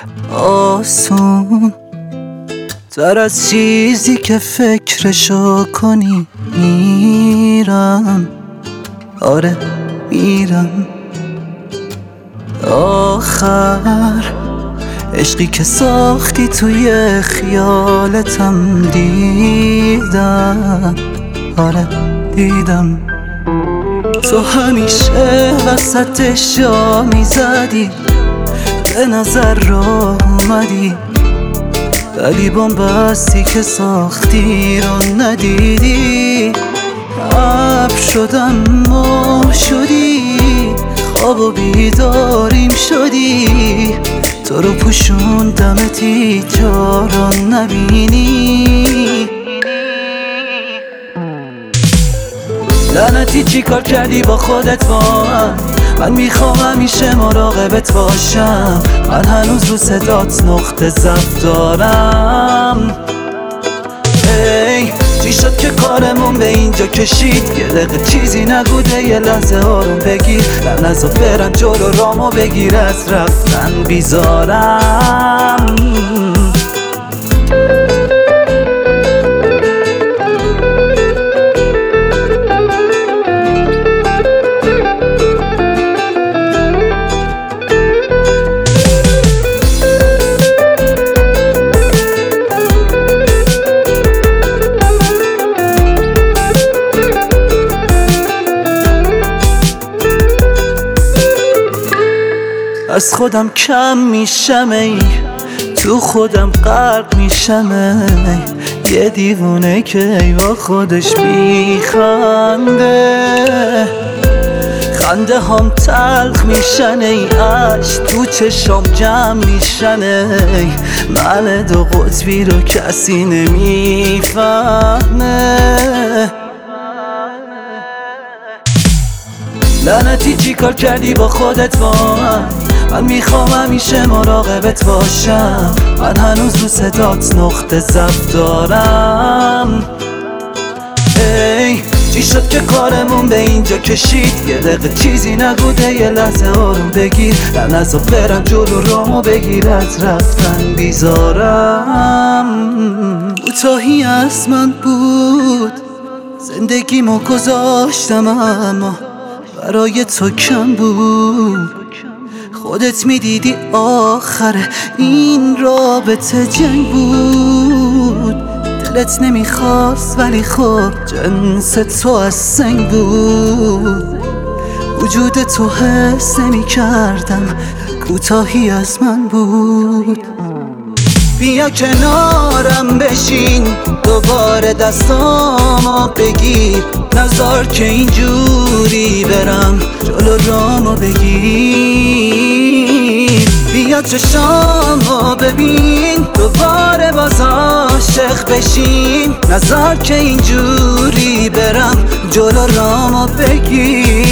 آسون تر از چیزی که فکرشو کنی. میرم، آره میرم. آخر عشقی که ساختی توی خیالتم دیدم، آره دیدم. تو همیشه وسطش جا میزدی، به نظر راه اومدی، ولی بنبستی که ساختی رو ندیدی. ابر شدم ماه شدی، خواب و بیداریم شدی. تو رو پوشوندمت هیچ جا رو نبینی. لعنتی چی کار کردی با خودت با من میخوام همیشه مراقبت باشم. من هنوز رو صدات نقطه ضعف دارم. ای چی شد که کارمون به اینجا کشید؟ یه دقیقه چیزی نگوده، یه لحظه آروم بگیر. نزا برم جلو رامو بگیر، از رفتن بیزارم. از خودم کم میشم، ای تو خودم غرق میشم. ای یه دیوونه که ای با خودش میخنده. خنده هم تلخ میشن، ای عشق تو چشام جمع میشن. ای من دو قطبی رو کسی نمیفهمه. لعنتی چی کار کردی با خودت با من میخوام همیشه مراقبت باشم. من هنوز رو صدات نقطه ضعف دارم. ای چی شد که کارمون به اینجا کشید؟ یه دقیقه چیزی نگوده، یه لحظه آروم بگیر. نزا برم جلو رامو بگیر، از رفتن بیزارم. کوتاهی از من بود، زندگیمو گذاشتم اما برای تو کم بود. خودت میدیدی آخر این رابطه جنگ بود. دلت نمیخواست ولی خب جنس تو از سنگ بود. وجود تو حس نمیکردم، کوتاهی از من بود. بیا کنارم بشین، دوباره دستامو بگیر. نذار که اینجوری برم جلو رامو بگیر. بیا چشامو ببین، دوباره باز عاشق بشین. نذار که اینجوری برم جلو رامو بگیر.